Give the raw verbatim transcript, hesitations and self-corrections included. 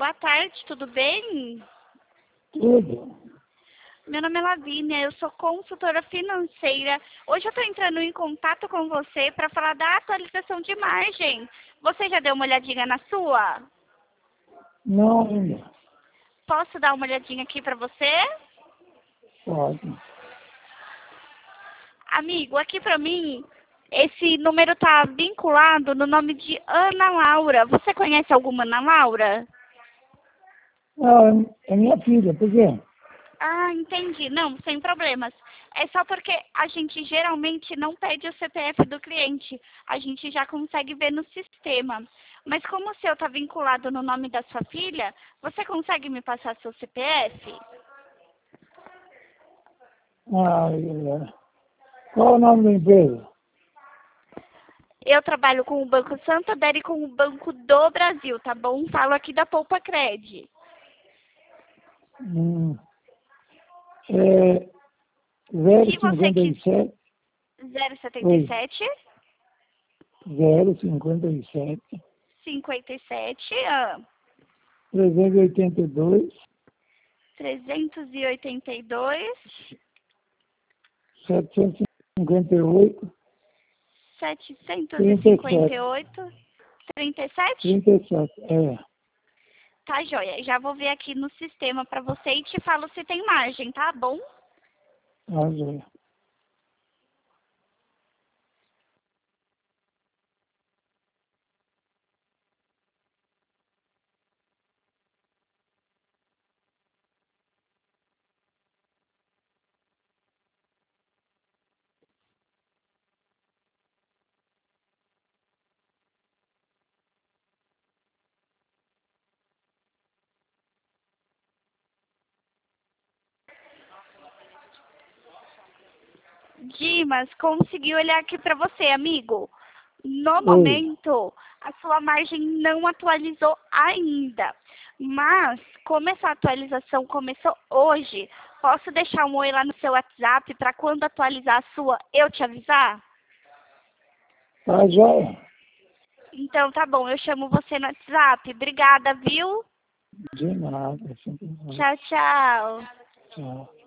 boa tarde, tudo bem? Tudo. Meu nome é Lavínia, eu sou consultora financeira. Hoje eu estou entrando em contato com você para falar da atualização de margem. Você já deu uma olhadinha na sua? Não ainda. Posso dar uma olhadinha aqui para você? Pode. Amigo, aqui para mim, esse número está vinculado no nome de Ana Laura. Você conhece alguma Ana Laura? Ah, é minha filha, por quê? Ah, entendi. Não, sem problemas. É só porque a gente geralmente não pede o C P F do cliente. A gente já consegue ver no sistema. Mas como o seu está vinculado no nome da sua filha, você consegue me passar seu C P F? Ah, é. Qual é o nome da empresa? Eu trabalho com o Banco Santander e com o Banco do Brasil, tá bom? Falo aqui da Poupa Cred. Hum, é zero Se você cinquenta e quiser... sete zero setenta e Oi, sete, zero cinquenta e sete cinquenta e sete, ah, trezentos e oitenta e dois trezentos e oitenta e dois, setecentos e cinquenta e oito setecentos e trinta e cinquenta e sete oito, trinta e sete? trinta e sete É. Tá, joia. Já vou ver aqui no sistema para você e te falo se tem margem, tá bom? Ah, já. Dimas, consegui olhar aqui para você, amigo. No Oi. momento, a sua margem não atualizou ainda. Mas, como essa atualização começou hoje, posso deixar um oi lá no seu WhatsApp para quando atualizar a sua, eu te avisar? Tá joia. Então, tá bom, eu chamo você no WhatsApp. Obrigada, viu? De nada. Sempre nada. Tchau, tchau. Tchau.